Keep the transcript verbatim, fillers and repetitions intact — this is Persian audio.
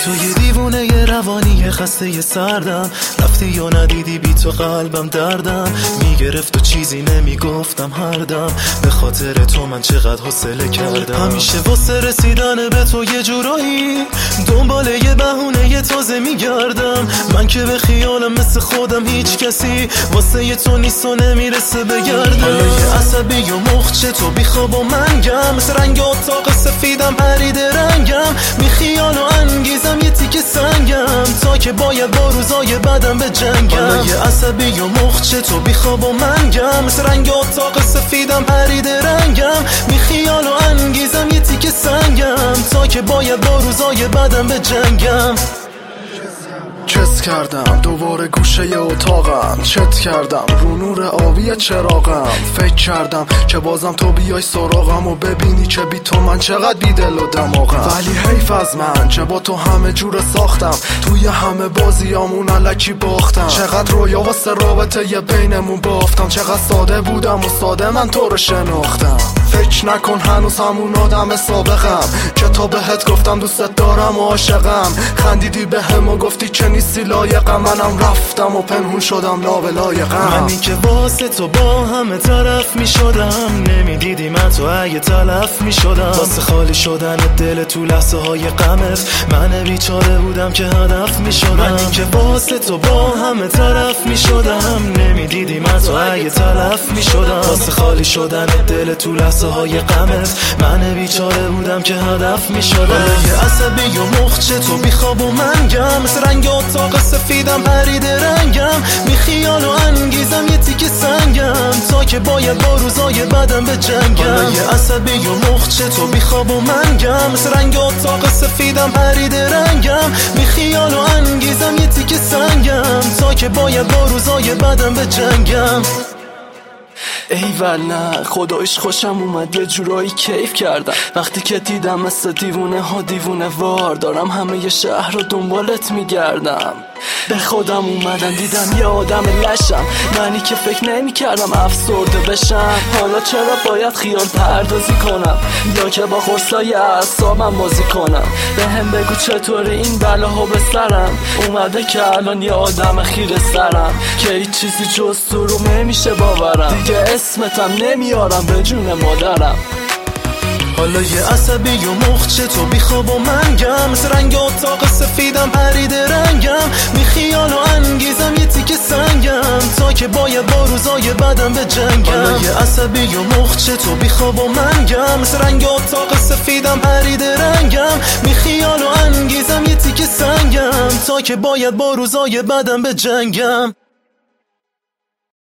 تو یه دیوونه یه روانی یه خسته یه سردم، رفتی یا ندیدی بی تو قلبم دردم میگرفت و چیزی نمیگفتم هر دم، به خاطر تو من چقدر حوصله کردم. همیشه واسه رسیدن به تو یه جورایی دنبال یه بهونه یه تازه میگردم، من که به خیالم مثل خودم هیچ کسی واسه یه تو نیست و نمیرسه بگردم. حالا یه عصبی و مخچه تو بیخواب و منگم، مثل رنگ اتاق سفیدم پرید رنگم، می خیال و انگیزم یه تیک سنگم تا که باید با روزای بدم به جنگم. حالا یه عصبی و مخچه تو بیخواب و منگم، مثل رنگ اتاق سفیدم پرید رنگم، می خیال و انگیزم یه تیک سنگم تا که باید با روزای بدم به جنگم. چس کردم دوباره گوشه اتاقم، چت کردم رو نور آبی چراغم، فکر کردم که بازم تو بیای سراغم و ببینی که بی تو من چقدر بی دل و دماغم. ولی حیف از من که با تو همه جور ساختم، توی همه بازیامون الکی باختم، چقدر رویا واسه رابطه یه بینمون بافتم، چقدر ساده بودم و ساده من تو رو شناختم. فکر نکن هنوز همون آدم سابقم که تا بهت گفتم دوست دارم و عاشقم، خندیدی به هم و گفتی که نیستی لایقم، منم رفتم و پنهون شدم لابلایقم. منی که واسه تو با همه طرف می شدم، نمیدیدی من تو اگه تلف می شدم، واسه خالی شدن دل تو لحظه های غمت من بیچاره بودم که هدف می شدم. منی که واسه تو با همه طرف می شدم، نمیدیدی من تو اگه تلف می شدم، واسه خالی شدن دل تو لحظه های غمت من بیچاره بودم که هدف می شدم. یه عصبی و مخچه تو بیخواب و منگم، مثل رنگ اتاق سفیدم پرید رنگم، می خیال و انگیزم یه تیک سنگم تا که باید با روزای بدم به جنگم. یه عصبی و مخچه تو بیخواب و منگم، مثل رنگ اتاق سفیدم پرید رنگم، می خیال و انگیزم یه تیک سنگم تا که باید با روزای بدم به جنگم. ایول نه خدایش خوشم اومد، یه جورایی کیف کردم وقتی که دیدم مثل دیوونه ها دیوونه وار دارم همه ی شهر رو دنبالت میگردم. به خودم اومدم دیدم یه آدم لشم، منی که فکر نمی کردم افسرده بشم، حالا چرا باید خیال پردازی کنم یا که با خرسای اعصابم بازی کنم. به هم بگو چطوری این بلاها به سرم اومده که الان یه آدم خیره سرم که هیچ چیزی جز تو رو نمیشه باورم، دیگه اسمتم نمیارم به جون مادرم. حالا یه عصبی و مخچه تو بیخواب و منگم، مثل رنگ اتاق سفیدم پرید رنگم، می خیال و انگیزم یه تیک سنگم تا که باید با روزای بدم به جنگم. حالا یه عصبی و مخچه تو بیخواب و منگم، مثل رنگ اتاق سفیدم پرید رنگم، می خیال و انگیزم یه تیک سنگم تا که باید با روزای بدم به جنگم.